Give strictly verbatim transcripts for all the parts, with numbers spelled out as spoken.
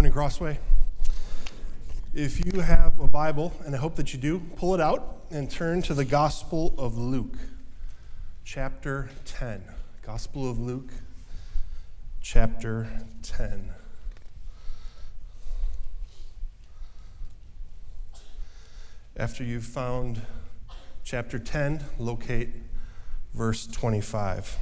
Morning, Crossway. If you have a Bible, and I hope that you do, pull it out and turn to the Gospel of Luke, chapter ten. Gospel of Luke, chapter ten. After you've found chapter ten, locate verse twenty-five.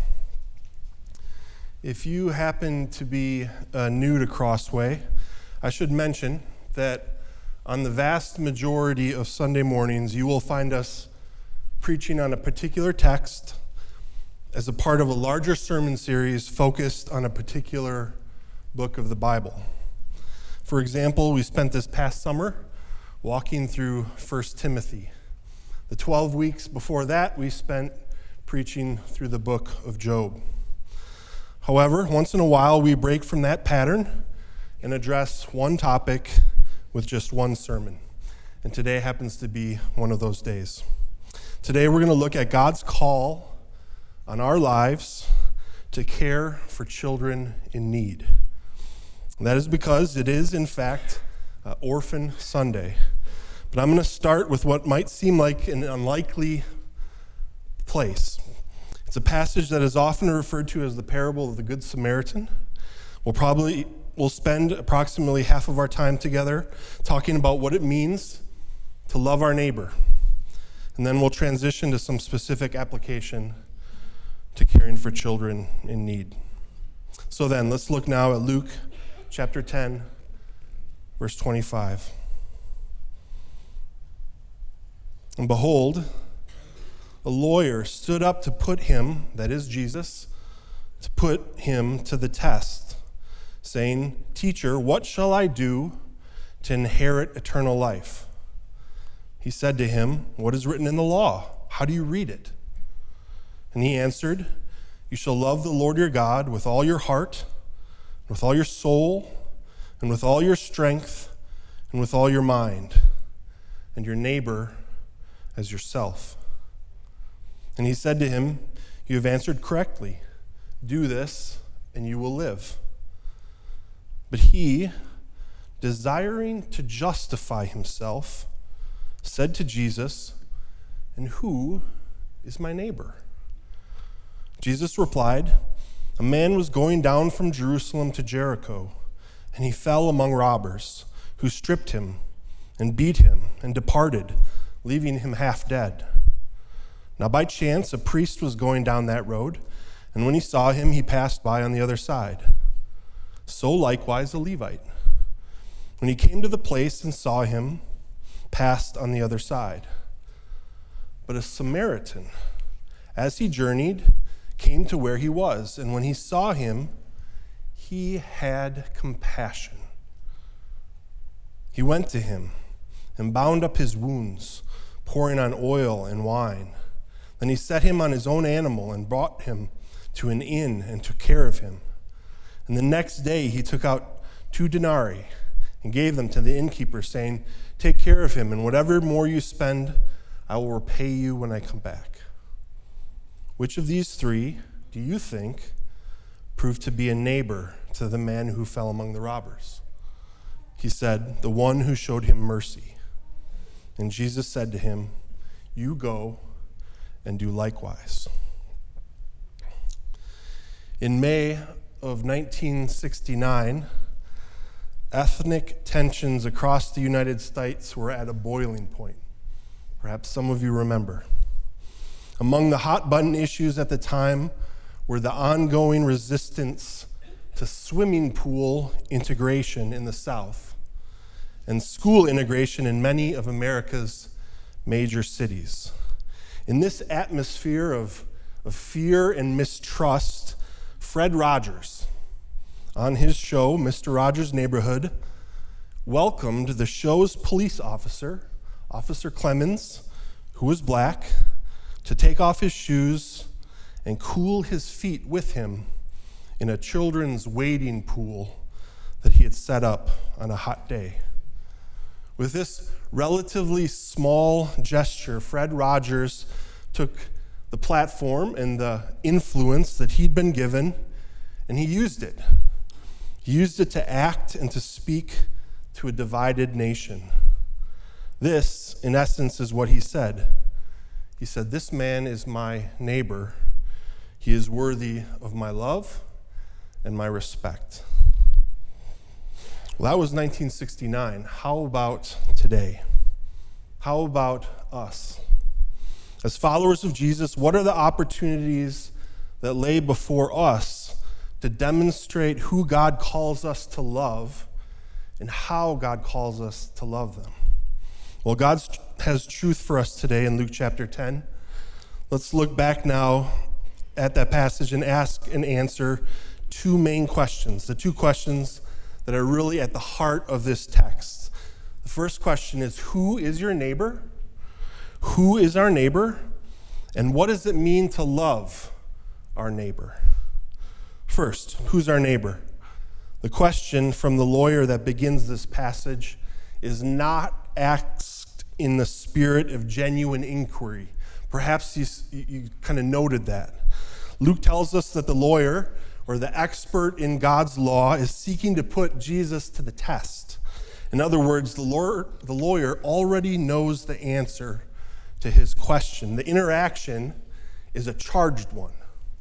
If you happen to be uh, new to Crossway, I should mention that on the vast majority of Sunday mornings, you will find us preaching on a particular text as a part of a larger sermon series focused on a particular book of the Bible. For example, we spent this past summer walking through First Timothy. The twelve weeks before that, we spent preaching through the book of Job. However, once in a while, we break from that pattern and address one topic with just one sermon. And today happens to be one of those days. Today, we're going to look at God's call on our lives to care for children in need. And that is because it is, in fact, uh, Orphan Sunday. But I'm going to start with what might seem like an unlikely place. It's a passage that is often referred to as the parable of the Good Samaritan. We'll probably we'll spend approximately half of our time together talking about what it means to love our neighbor. And then we'll transition to some specific application to caring for children in need. So then, let's look now at Luke chapter ten, verse twenty-five. And behold, a lawyer stood up to put him, that is Jesus, to put him to the test, saying, "Teacher, what shall I do to inherit eternal life?" He said to him, "What is written in the law? How do you read it?" And he answered, "You shall love the Lord your God with all your heart, with all your soul, and with all your strength, and with all your mind, and your neighbor as yourself." And he said to him, "You have answered correctly. Do this, and you will live." But he, desiring to justify himself, said to Jesus, "And who is my neighbor?" Jesus replied, "A man was going down from Jerusalem to Jericho, and he fell among robbers, who stripped him and beat him and departed, leaving him half dead. Now by chance, a priest was going down that road, and when he saw him, he passed by on the other side. So likewise a Levite, when he came to the place and saw him, passed on the other side. But a Samaritan, as he journeyed, came to where he was, and when he saw him, he had compassion. He went to him and bound up his wounds, pouring on oil and wine. Then he set him on his own animal and brought him to an inn and took care of him. And the next day he took out two denarii and gave them to the innkeeper, saying, 'Take care of him, and whatever more you spend, I will repay you when I come back.' Which of these three do you think proved to be a neighbor to the man who fell among the robbers?" He said, "The one who showed him mercy." And Jesus said to him, "You go and do likewise." In May of nineteen sixty-nine, ethnic tensions across the United States were at a boiling point. Perhaps some of you remember. Among the hot-button issues at the time were the ongoing resistance to swimming pool integration in the South and school integration in many of America's major cities. In this atmosphere of, of fear and mistrust, Fred Rogers, on his show, Mister Rogers' Neighborhood, welcomed the show's police officer, Officer Clemens, who was black, to take off his shoes and cool his feet with him in a children's wading pool that he had set up on a hot day. With this relatively small gesture, Fred Rogers took the platform and the influence that he'd been given, and he used it. He used it to act and to speak to a divided nation. This, in essence, is what he said. He said, "This man is my neighbor. He is worthy of my love and my respect." Well, that was nineteen sixty-nine. How about today? How about us? As followers of Jesus, what are the opportunities that lay before us to demonstrate who God calls us to love and how God calls us to love them? Well, God has truth for us today in Luke chapter ten. Let's look back now at that passage and ask and answer two main questions, the two questions that are really at the heart of this text. The first question is, who is your neighbor? Who is our neighbor? And what does it mean to love our neighbor? First, who's our neighbor? The question from the lawyer that begins this passage is not asked in the spirit of genuine inquiry. Perhaps you, you kind of noted that. Luke tells us that the lawyer, or the expert in God's law, is seeking to put Jesus to the test. In other words, the lawyer, the lawyer already knows the answer to his question. The interaction is a charged one.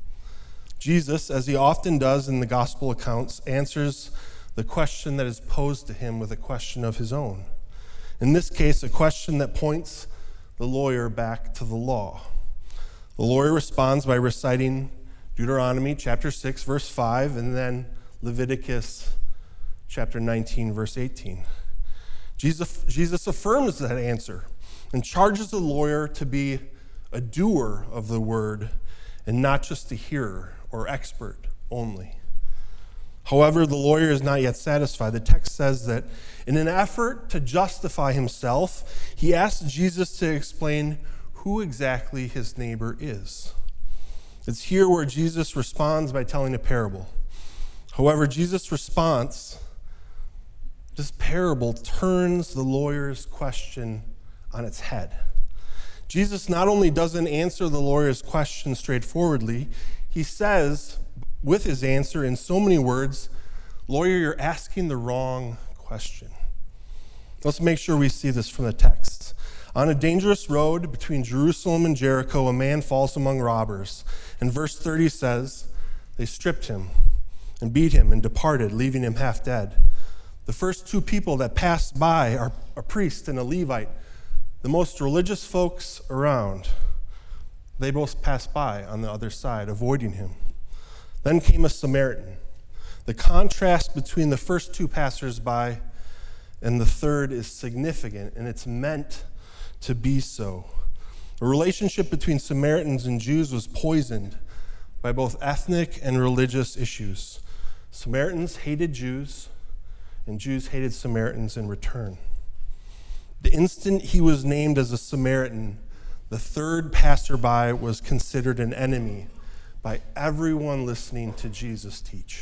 Jesus, as he often does in the gospel accounts, answers the question that is posed to him with a question of his own. In this case, a question that points the lawyer back to the law. The lawyer responds by reciting Deuteronomy chapter six, verse five, and then Leviticus chapter nineteen, verse eighteen. Jesus, Jesus affirms that answer and charges the lawyer to be a doer of the word and not just a hearer or expert only. However, the lawyer is not yet satisfied. The text says that in an effort to justify himself, he asks Jesus to explain who exactly his neighbor is. It's here where Jesus responds by telling a parable. However, Jesus' response, this parable turns the lawyer's question on its head. Jesus not only doesn't answer the lawyer's question straightforwardly, he says, with his answer in so many words, "Lawyer, you're asking the wrong question." Let's make sure we see this from the text. On a dangerous road between Jerusalem and Jericho, a man falls among robbers. And verse thirty says, they stripped him and beat him and departed, leaving him half dead. The first two people that passed by are a priest and a Levite, the most religious folks around. They both passed by on the other side, avoiding him. Then came a Samaritan. The contrast between the first two passersby and the third is significant, and it's meant to be so. The relationship between Samaritans and Jews was poisoned by both ethnic and religious issues. Samaritans hated Jews, and Jews hated Samaritans in return. The instant he was named as a Samaritan, the third passerby was considered an enemy by everyone listening to Jesus teach.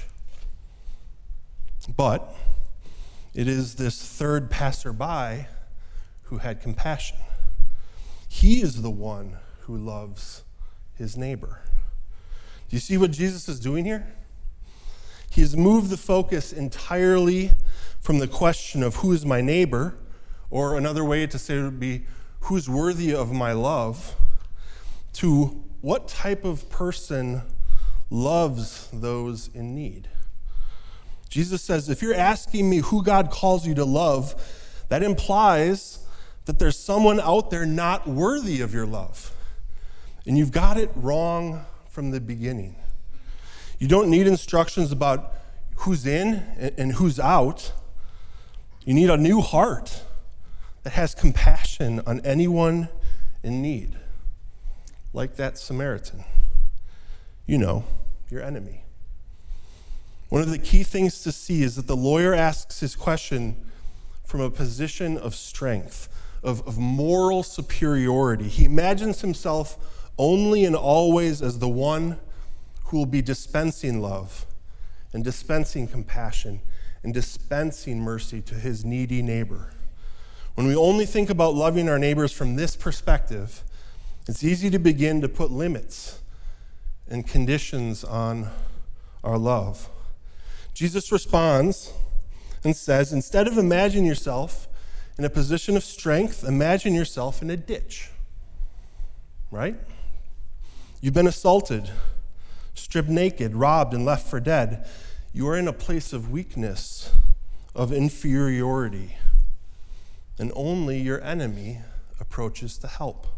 But it is this third passerby who had compassion. He is the one who loves his neighbor. Do you see what Jesus is doing here? He has moved the focus entirely from the question of who is my neighbor, or another way to say it would be, who's worthy of my love, to what type of person loves those in need. Jesus says, if you're asking me who God calls you to love, that implies that there's someone out there not worthy of your love. And you've got it wrong from the beginning. You don't need instructions about who's in and who's out. You need a new heart that has compassion on anyone in need, like that Samaritan. You know, your enemy. One of the key things to see is that the lawyer asks his question from a position of strength, of, of moral superiority. He imagines himself only and always as the one who will be dispensing love and dispensing compassion and dispensing mercy to his needy neighbor. When we only think about loving our neighbors from this perspective, it's easy to begin to put limits and conditions on our love. Jesus responds and says, instead of imagine yourself in a position of strength, imagine yourself in a ditch. Right? You've been assaulted, stripped naked, robbed, and left for dead. You are in a place of weakness, of inferiority, and only your enemy approaches to help.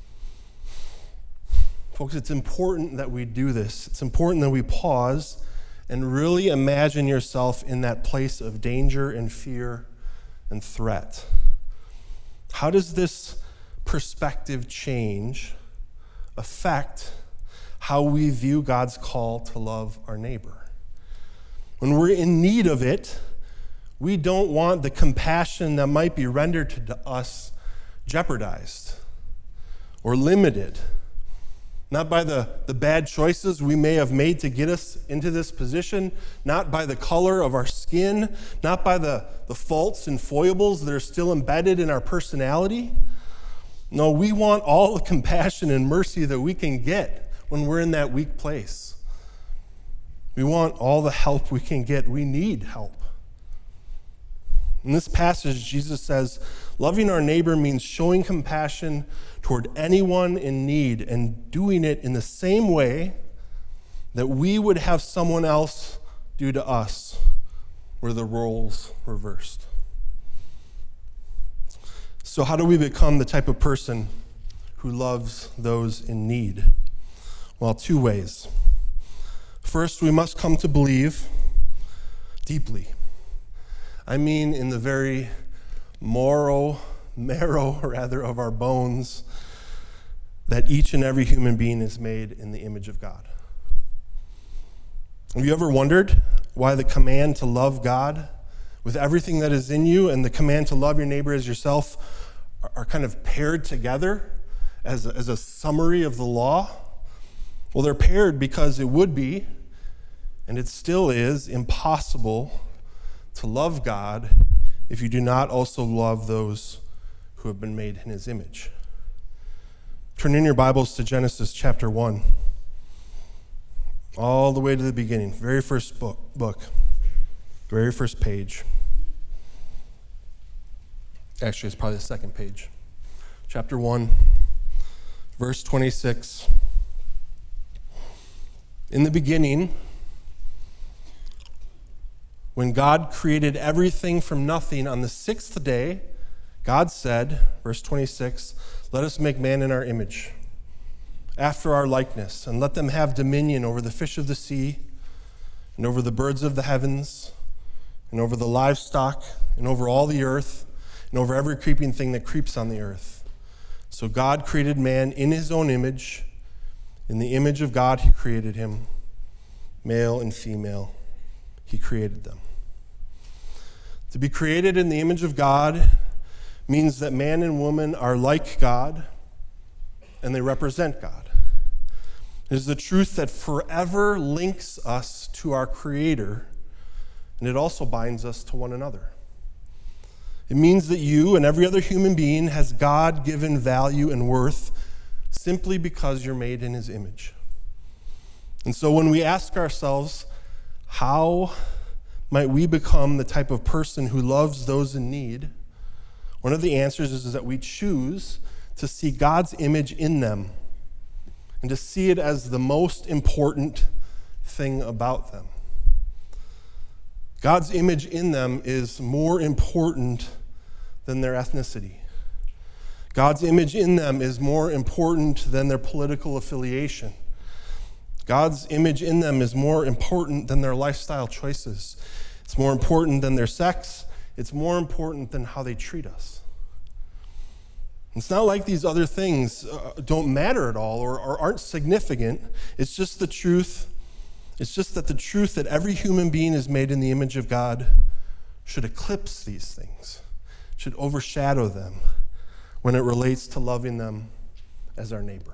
Folks, it's important that we do this. It's important that we pause and really imagine yourself in that place of danger and fear and threat. How does this perspective change affect how we view God's call to love our neighbor? When we're in need of it, we don't want the compassion that might be rendered to us jeopardized or limited. Not by the, the bad choices we may have made to get us into this position, not by the color of our skin, not by the, the faults and foibles that are still embedded in our personality. No, we want all the compassion and mercy that we can get when we're in that weak place. We want all the help we can get. We need help. In this passage, Jesus says, loving our neighbor means showing compassion toward anyone in need and doing it in the same way that we would have someone else do to us, were the roles reversed. So how do we become the type of person who loves those in need? Well, two ways. First, we must come to believe deeply. I mean, in the very moral, marrow, rather, of our bones, that each and every human being is made in the image of God. Have you ever wondered why the command to love God with everything that is in you and the command to love your neighbor as yourself are, are kind of paired together as a, as a summary of the law? Well, they're paired because it would be, and it still is, impossible to love God if you do not also love those who have been made in his image. Turn in your Bibles to Genesis chapter one. All the way to the beginning, very first book, book, very first page. Actually, it's probably the second page. Chapter one, verse twenty-six. In the beginning, when God created everything from nothing on the sixth day, God said, verse twenty-six, let us make man in our image, after our likeness, and let them have dominion over the fish of the sea, and over the birds of the heavens, and over the livestock, and over all the earth, and over every creeping thing that creeps on the earth. So God created man in his own image. In the image of God he created him. Male and female, he created them. To be created in the image of God means that man and woman are like God, and they represent God. It is the truth that forever links us to our Creator, and it also binds us to one another. It means that you and every other human being has God-given value and worth simply because you're made in his image. And so when we ask ourselves, how might we become the type of person who loves those in need? One of the answers is that we choose to see God's image in them and to see it as the most important thing about them. God's image in them is more important than their ethnicity. God's image in them is more important than their political affiliation. God's image in them is more important than their lifestyle choices. It's more important than their sex. It's more important than how they treat us. It's not like these other things uh, don't matter at all or, or aren't significant. It's just the truth. It's just that the truth that every human being is made in the image of God should eclipse these things, should overshadow them when it relates to loving them as our neighbor.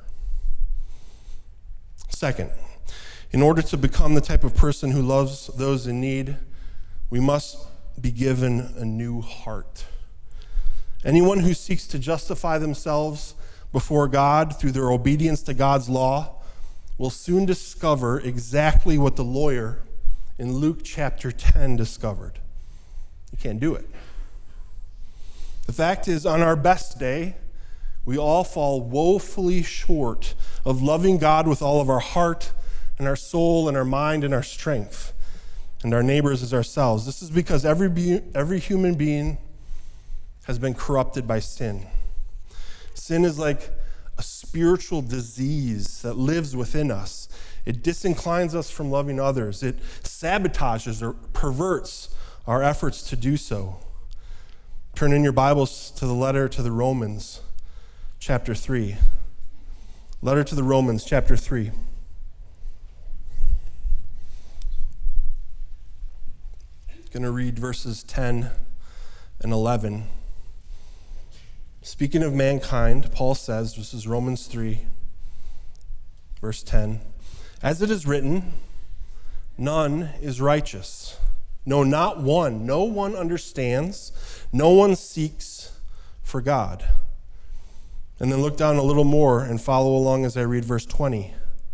Second, in order to become the type of person who loves those in need, we must be given a new heart. Anyone who seeks to justify themselves before God through their obedience to God's law will soon discover exactly what the lawyer in Luke chapter ten discovered? You can't do it. The fact is, on our best day, we all fall woefully short of loving God with all of our heart and our soul and our mind and our strength, and our neighbors as ourselves. This is because every be- every human being has been corrupted by sin. Sin is like a spiritual disease that lives within us. It disinclines us from loving others. It sabotages or perverts our efforts to do so. Turn in your Bibles to the letter to the Romans, chapter three. Letter to the Romans, chapter three. I'm going to read verses ten and eleven. Speaking of mankind, Paul says, this is Romans three, verse ten, as it is written, none is righteous. No, not one. No one understands. No one seeks for God. And then look down a little more and follow along as I read verse twenty.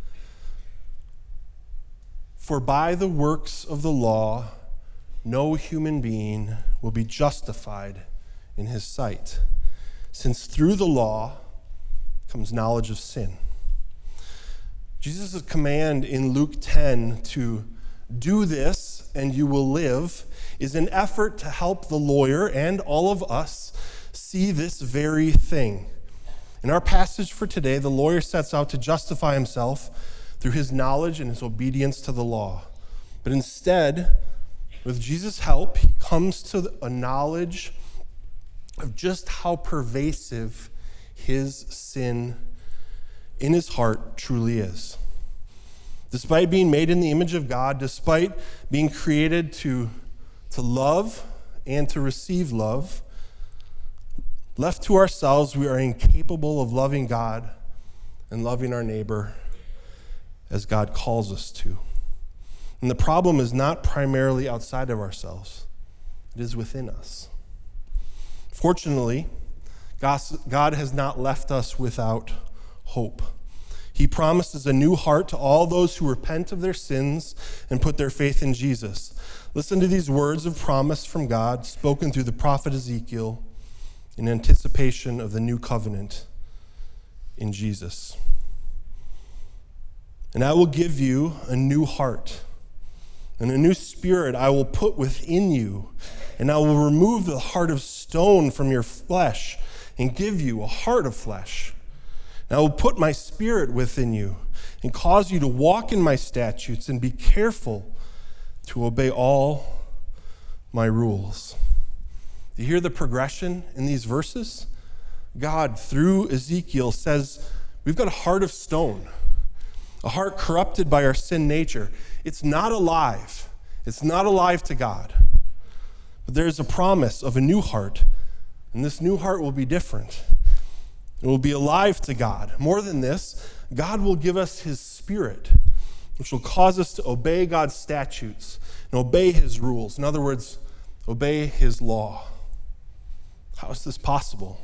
For by the works of the law, no human being will be justified in his sight, since through the law comes knowledge of sin. Jesus' command in Luke ten to do this and you will live is an effort to help the lawyer and all of us see this very thing. In our passage for today, the lawyer sets out to justify himself through his knowledge and his obedience to the law. But instead, with Jesus' help, he comes to a knowledge of just how pervasive his sin in his heart truly is. Despite being made in the image of God, despite being created to, to love and to receive love, left to ourselves, we are incapable of loving God and loving our neighbor as God calls us to. And the problem is not primarily outside of ourselves. It is within us. Fortunately, God has not left us without hope. He promises a new heart to all those who repent of their sins and put their faith in Jesus. Listen to these words of promise from God spoken through the prophet Ezekiel in anticipation of the new covenant in Jesus. And I will give you a new heart, and a new spirit I will put within you, and I will remove the heart of stone from your flesh and give you a heart of flesh. And I will put my spirit within you and cause you to walk in my statutes and be careful to obey all my rules. Do you hear the progression in these verses? God, through Ezekiel, says we've got a heart of stone, a heart corrupted by our sin nature. It's not alive. It's not alive to God. But there is a promise of a new heart, and this new heart will be different. It will be alive to God. More than this, God will give us his spirit, which will cause us to obey God's statutes and obey his rules. In other words, obey his law. How is this possible?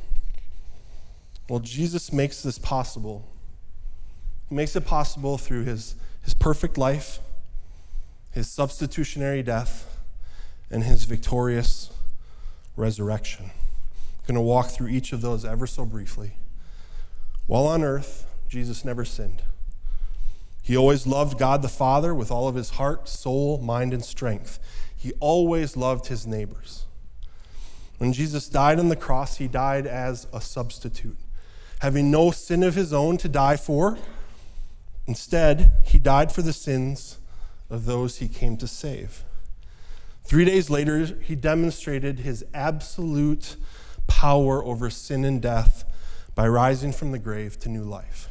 Well, Jesus makes this possible. He makes it possible through his, his perfect life, his substitutionary death, and his victorious resurrection. I'm going to walk through each of those ever so briefly. While on earth, Jesus never sinned. He always loved God the Father with all of his heart, soul, mind, and strength. He always loved his neighbors. When Jesus died on the cross, he died as a substitute, having no sin of his own to die for. Instead, he died for the sins of those he came to save. Three days later, he demonstrated his absolute power over sin and death by rising from the grave to new life.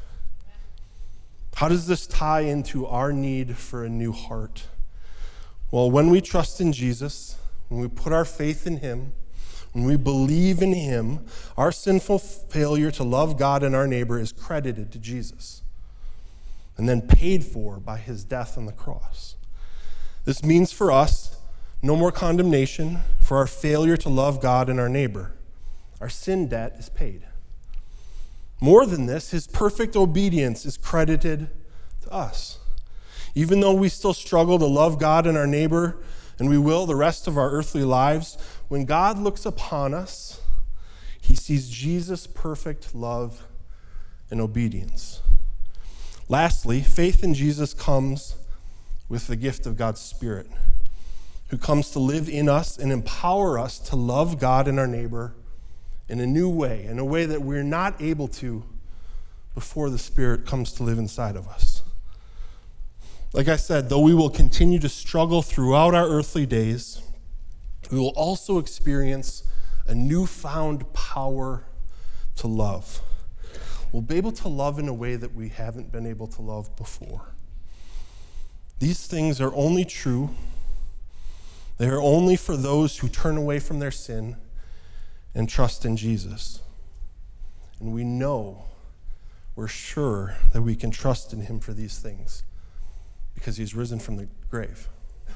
How does this tie into our need for a new heart? Well, when we trust in Jesus, when we put our faith in him, when we believe in him, our sinful failure to love God and our neighbor is credited to Jesus and then paid for by his death on the cross. This means for us no more condemnation for our failure to love God and our neighbor. Our sin debt is paid. More than this, his perfect obedience is credited to us. Even though we still struggle to love God and our neighbor, and we will the rest of our earthly lives, when God looks upon us, he sees Jesus' perfect love and obedience. Lastly, faith in Jesus comes with the gift of God's Spirit, who comes to live in us and empower us to love God and our neighbor in a new way, in a way that we're not able to before the Spirit comes to live inside of us. Like I said, though we will continue to struggle throughout our earthly days, we will also experience a newfound power to love. We'll be able to love in a way that we haven't been able to love before. These things are only true. They are only for those who turn away from their sin and trust in Jesus. And we know, we're sure that we can trust in him for these things because he's risen from the grave.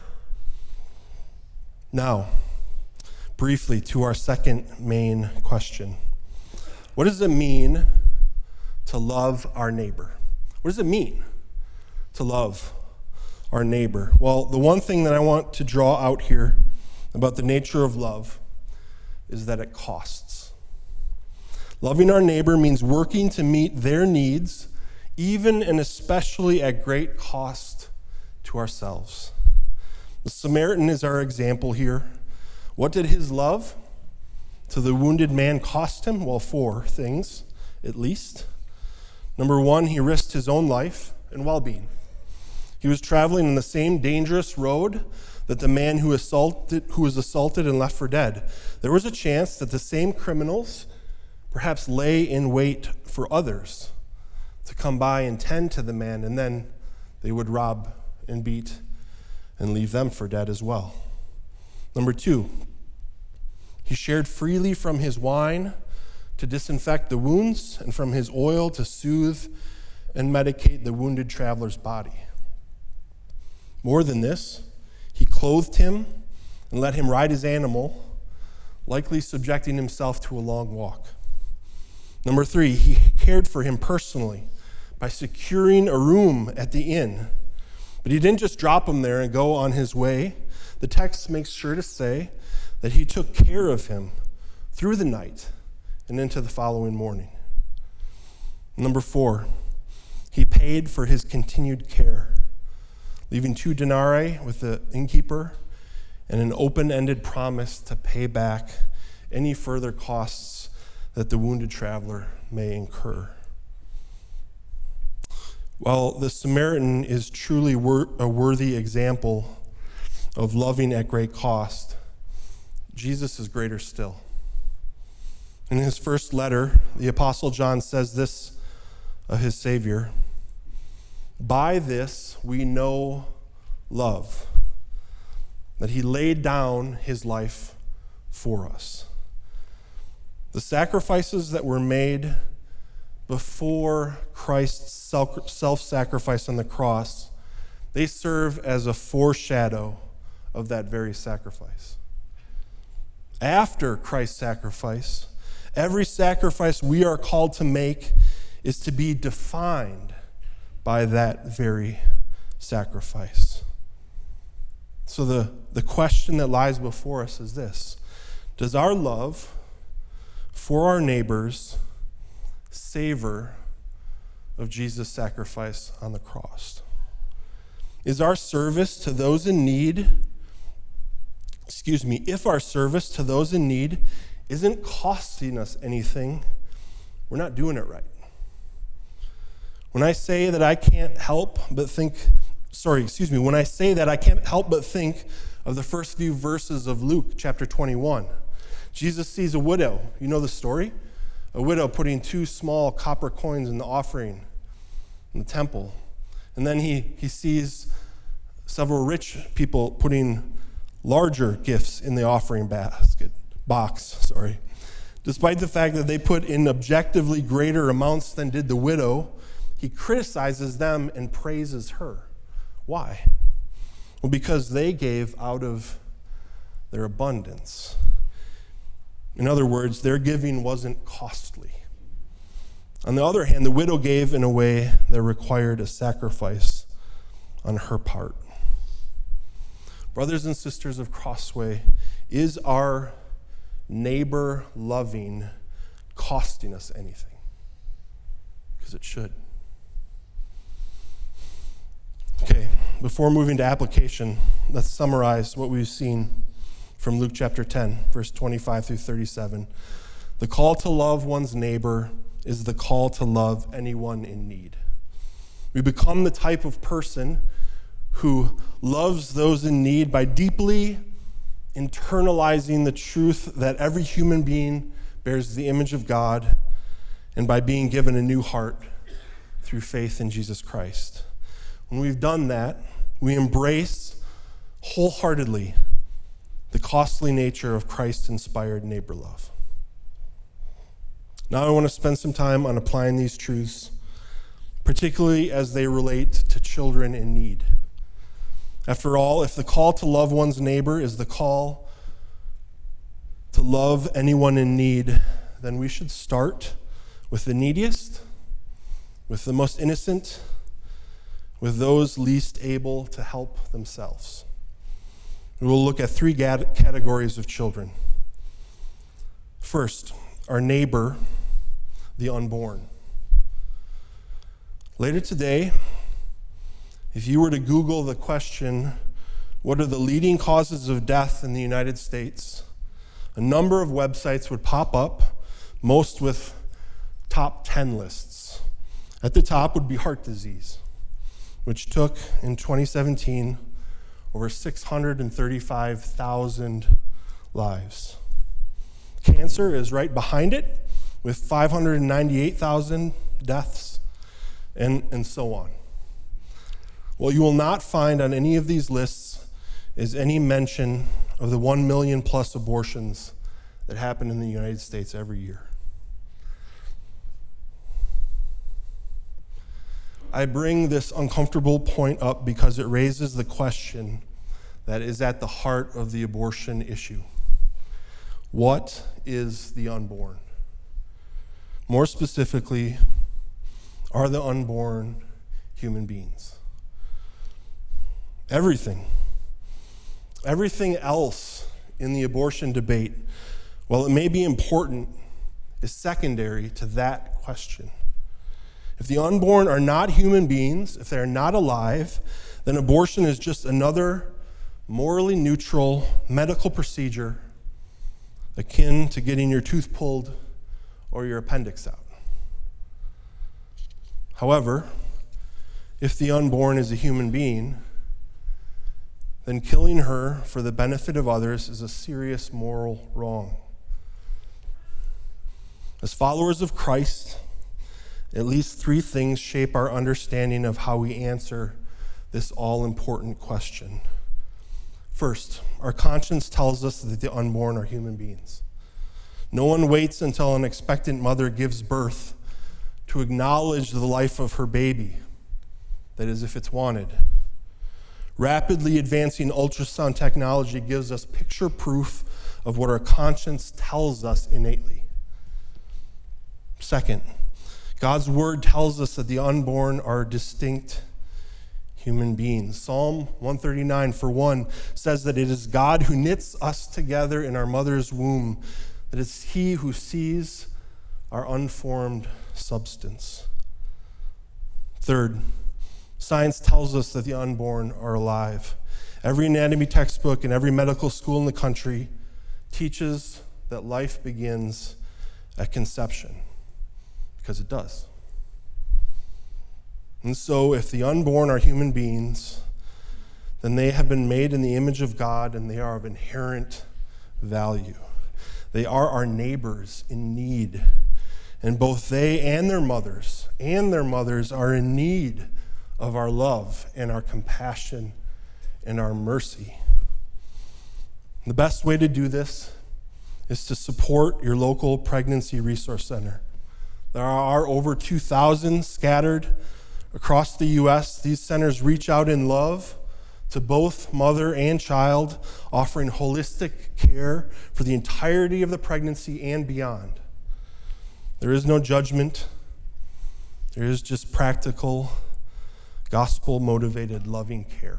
Now, briefly to our second main question. What does it mean to love our neighbor? What does it mean to love our neighbor? Well, the one thing that I want to draw out here about the nature of love is that it costs. Loving our neighbor means working to meet their needs, even and especially at great cost to ourselves. The Samaritan is our example here. What did his love to the wounded man cost him? Well, four things, at least. Number one, he risked his own life and well-being. He was traveling on the same dangerous road that the man who assaulted, who was assaulted and left for dead. There was a chance that the same criminals perhaps lay in wait for others to come by and tend to the man, and then they would rob and beat and leave them for dead as well. Number two, he shared freely from his wine to disinfect the wounds and from his oil to soothe and medicate the wounded traveler's body. More than this, he clothed him and let him ride his animal, likely subjecting himself to a long walk. Number three, he cared for him personally by securing a room at the inn. But he didn't just drop him there and go on his way. The text makes sure to say that he took care of him through the night and into the following morning. Number four, he paid for his continued care, leaving two denarii with the innkeeper and an open-ended promise to pay back any further costs that the wounded traveler may incur. While the Samaritan is truly wor- a worthy example of loving at great cost, Jesus is greater still. In his first letter, the Apostle John says this of his Savior: "By this we know love, that he laid down his life for us." The sacrifices that were made before Christ's self-sacrifice on the cross, they serve as a foreshadow of that very sacrifice. After Christ's sacrifice, every sacrifice we are called to make is to be defined by that very sacrifice. So the, the question that lies before us is this: does our love for our neighbors savor of Jesus' sacrifice on the cross? Is our service to those in need, excuse me, if our service to those in need isn't costing us anything, we're not doing it right. When I say that I can't help but think, sorry, excuse me, when I say that I can't help but think of the first few verses of Luke chapter twenty-one. Jesus sees a widow. You know the story? A widow putting two small copper coins in the offering in the temple. And then he, he sees several rich people putting larger gifts in the offering basket, box, sorry. Despite the fact that they put in objectively greater amounts than did the widow, he criticizes them and praises her. Why? Well, because they gave out of their abundance. In other words, their giving wasn't costly. On the other hand, the widow gave in a way that required a sacrifice on her part. Brothers and sisters of Crossway, is our neighbor loving costing us anything? Because it should. Okay, before moving to application, let's summarize what we've seen from Luke chapter ten, verse twenty-five through thirty-seven. The call to love one's neighbor is the call to love anyone in need. We become the type of person who loves those in need by deeply internalizing the truth that every human being bears the image of God, and by being given a new heart through faith in Jesus Christ. When we've done that, we embrace wholeheartedly the costly nature of Christ-inspired neighbor love. Now I want to spend some time on applying these truths, particularly as they relate to children in need. After all, if the call to love one's neighbor is the call to love anyone in need, then we should start with the neediest, with the most innocent, with those least able to help themselves. We will look at three categories of children. First, our neighbor, the unborn. Later today, if you were to Google the question, what are the leading causes of death in the United States, a number of websites would pop up, most with top ten lists. At the top would be heart disease, which took, in twenty seventeen, over six hundred thirty-five thousand lives. Cancer is right behind it, with five hundred ninety-eight thousand deaths, and, and so on. What you will not find on any of these lists is any mention of the one million plus abortions that happen in the United States every year. I bring this uncomfortable point up because it raises the question that is at the heart of the abortion issue. What is the unborn? More specifically, are the unborn human beings? Everything, everything else in the abortion debate, while it may be important, is secondary to that question. If the unborn are not human beings, if they are not alive, then abortion is just another morally neutral medical procedure akin to getting your tooth pulled or your appendix out. However, if the unborn is a human being, then killing her for the benefit of others is a serious moral wrong. As followers of Christ, at least three things shape our understanding of how we answer this all-important question. First, our conscience tells us that the unborn are human beings. No one waits until an expectant mother gives birth to acknowledge the life of her baby, that is, if it's wanted. Rapidly advancing ultrasound technology gives us picture proof of what our conscience tells us innately. Second, God's word tells us that the unborn are distinct human beings. Psalm one thirty-nine, for one, says that it is God who knits us together in our mother's womb, that it's He who sees our unformed substance. Third, science tells us that the unborn are alive. Every anatomy textbook and every medical school in the country teaches that life begins at conception, because it does. And so if the unborn are human beings, then they have been made in the image of God and they are of inherent value. They are our neighbors in need. And both they and their mothers and their mothers are in need of our love and our compassion and our mercy. The best way to do this is to support your local pregnancy resource center. There are over two thousand scattered across the U S. These centers reach out in love to both mother and child, offering holistic care for the entirety of the pregnancy and beyond. There is no judgment. There is just practical gospel-motivated loving care.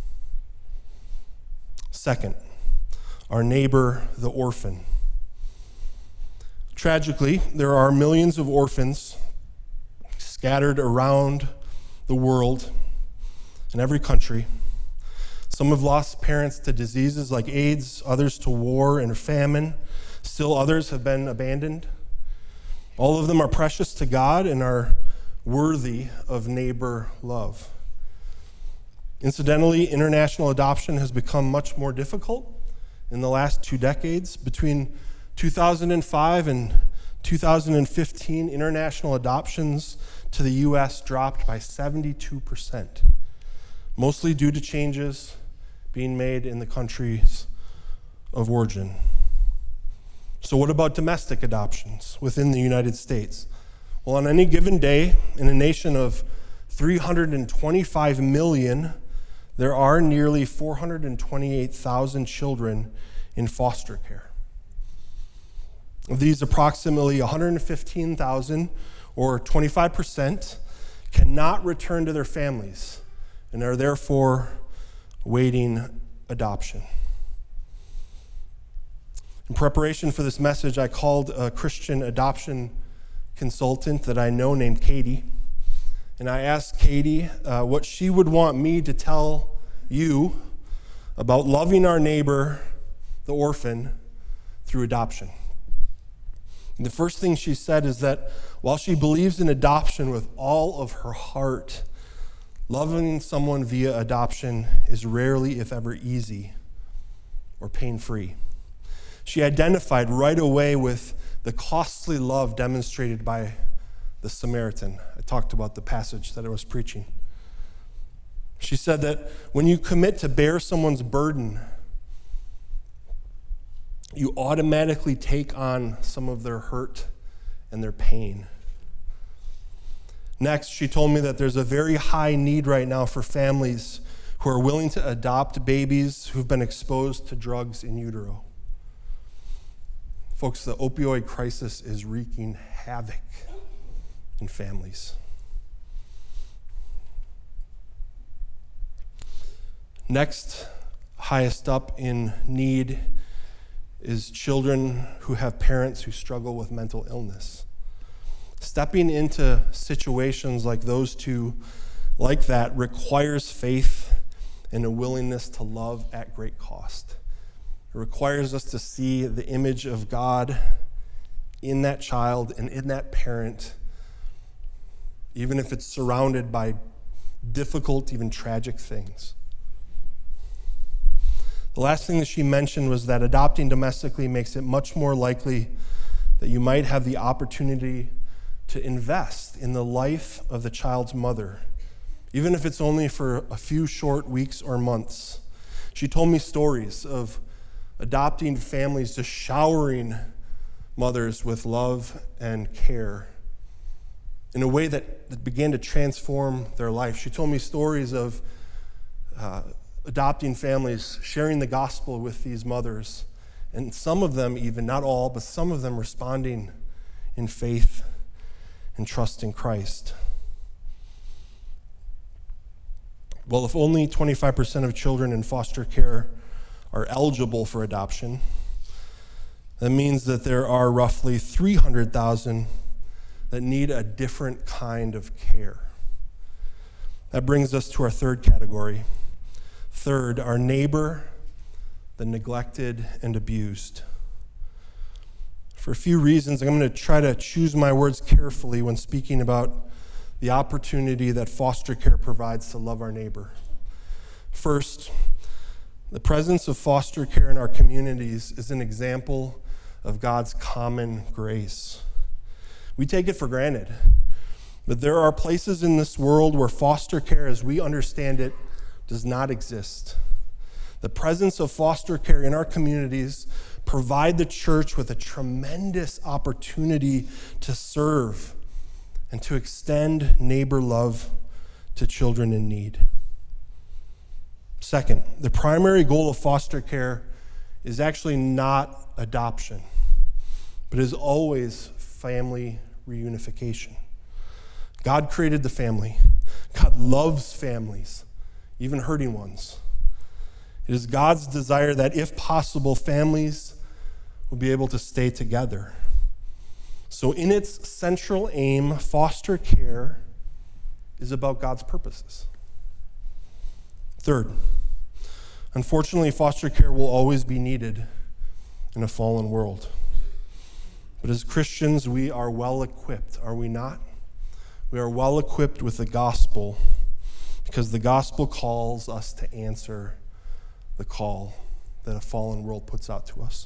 Second, our neighbor, the orphan. Tragically, there are millions of orphans scattered around the world in every country. Some have lost parents to diseases like AIDS, others to war and famine. Still others have been abandoned. All of them are precious to God and are worthy of neighbor love. Incidentally, international adoption has become much more difficult in the last two decades. Between two thousand five and two thousand fifteen, international adoptions to the U S dropped by seventy-two percent, mostly due to changes being made in the countries of origin. So what about domestic adoptions within the United States? Well, on any given day, in a nation of three hundred twenty-five million, there are nearly four hundred twenty-eight thousand children in foster care. Of these, approximately one hundred fifteen thousand, or twenty-five percent, cannot return to their families and are therefore awaiting adoption. In preparation for this message, I called a Christian adoption consultant that I know named Katie, and I asked Katie uh, what she would want me to tell you about loving our neighbor, the orphan, through adoption. And the first thing she said is that while she believes in adoption with all of her heart, loving someone via adoption is rarely, if ever, easy or pain-free. She identified right away with the costly love demonstrated by the Samaritan. I talked about the passage that I was preaching. She said that when you commit to bear someone's burden, you automatically take on some of their hurt and their pain. Next, she told me that there's a very high need right now for families who are willing to adopt babies who've been exposed to drugs in utero. Folks, the opioid crisis is wreaking havoc in families. Next, highest up in need is children who have parents who struggle with mental illness. Stepping into situations like those two, like that, requires faith and a willingness to love at great cost. It requires us to see the image of God in that child and in that parent, even if it's surrounded by difficult, even tragic things. The last thing that she mentioned was that adopting domestically makes it much more likely that you might have the opportunity to invest in the life of the child's mother, even if it's only for a few short weeks or months. She told me stories of adopting families just showering mothers with love and care in a way that, that began to transform their life. She told me stories of uh, adopting families, sharing the gospel with these mothers, and some of them even, not all, but some of them responding in faith and trust in Christ. Well, if only twenty-five percent of children in foster care are eligible for adoption, that means that there are roughly three hundred thousand that need a different kind of care. That brings us to our third category. Third, our neighbor, the neglected and abused. For a few reasons, I'm going to try to choose my words carefully when speaking about the opportunity that foster care provides to love our neighbor. First, the presence of foster care in our communities is an example of God's common grace. We take it for granted, but there are places in this world where foster care, as we understand it, does not exist. The presence of foster care in our communities provide the church with a tremendous opportunity to serve and to extend neighbor love to children in need. Second, the primary goal of foster care is actually not adoption, but is always family reunification. God created the family. God loves families, even hurting ones. It is God's desire that, if possible, families will be able to stay together. So in its central aim, foster care is about God's purposes. Third, unfortunately, foster care will always be needed in a fallen world. But as Christians, we are well equipped, are we not? We are well equipped with the gospel because the gospel calls us to answer the call that a fallen world puts out to us.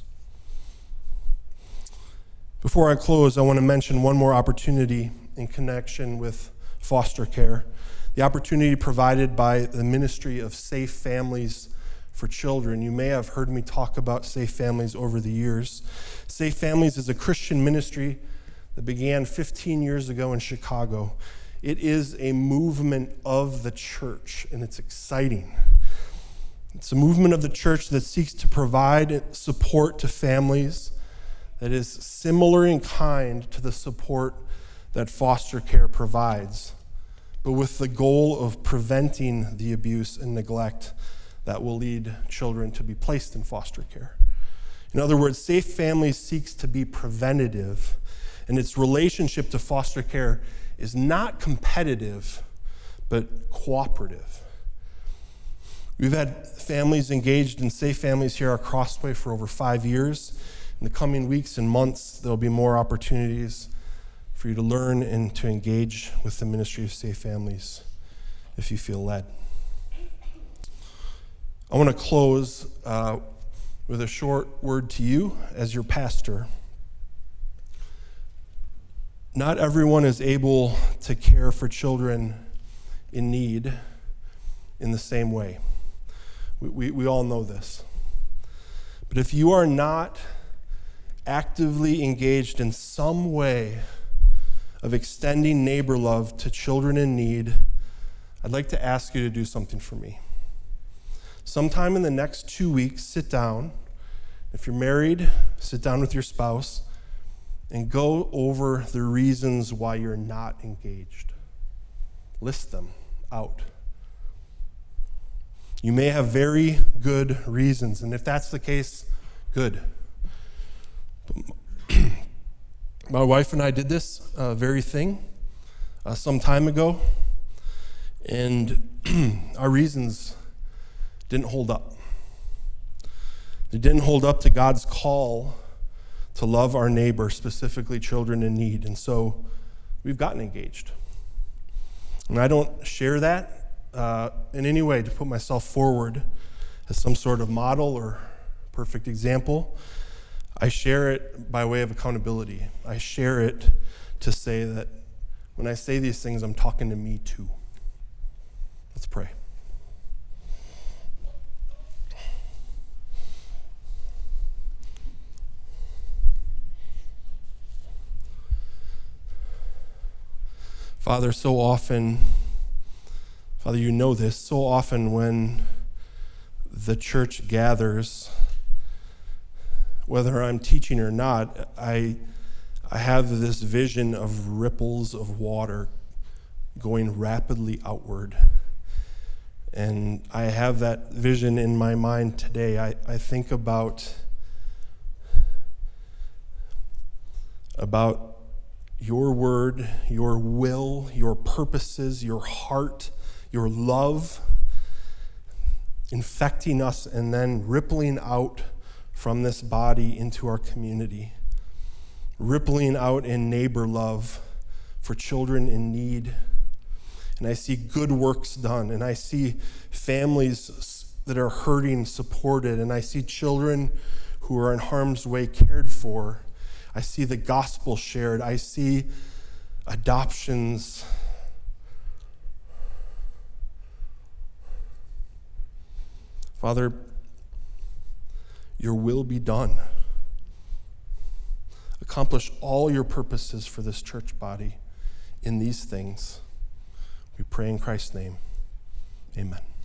Before I close, I want to mention one more opportunity in connection with foster care. The opportunity provided by the Ministry of Safe Families for Children. You may have heard me talk about Safe Families over the years. Safe Families is a Christian ministry that began fifteen years ago in Chicago. It is a movement of the church, and it's exciting. It's a movement of the church that seeks to provide support to families that is similar in kind to the support that foster care provides, but with the goal of preventing the abuse and neglect that will lead children to be placed in foster care. In other words, Safe Families seeks to be preventative, and its relationship to foster care is not competitive, but cooperative. We've had families engaged in Safe Families here at Crossway for over five years. In the coming weeks and months, there'll be more opportunities for you to learn and to engage with the Ministry of Safe Families if you feel led. I want to close uh, with a short word to you as your pastor. Not everyone is able to care for children in need in the same way. We, we, we all know this. But if you are not actively engaged in some way of extending neighbor love to children in need, I'd like to ask you to do something for me. Sometime in the next two weeks, sit down. If you're married, sit down with your spouse and go over the reasons why you're not engaged. List them out. You may have very good reasons, and if that's the case, good. My wife and I did this uh, very thing uh, some time ago, and our reasons didn't hold up. They didn't hold up to God's call to love our neighbor, specifically children in need, and so we've gotten engaged. And I don't share that uh, in any way to put myself forward as some sort of model or perfect example. I share it by way of accountability. I share it to say that when I say these things, I'm talking to me too. Let's pray. Father, so often, Father, you know this, so often when the church gathers, whether I'm teaching or not, I I have this vision of ripples of water going rapidly outward. And I have that vision in my mind today. I, I think about, about your word, your will, your purposes, your heart, your love, infecting us and then rippling out from this body into our community, rippling out in neighbor love for children in need. And I see good works done, and I see families that are hurting supported, and I see children who are in harm's way cared for. I see the gospel shared. I see adoptions. Father, your will be done. Accomplish all your purposes for this church body in these things. We pray in Christ's name. Amen.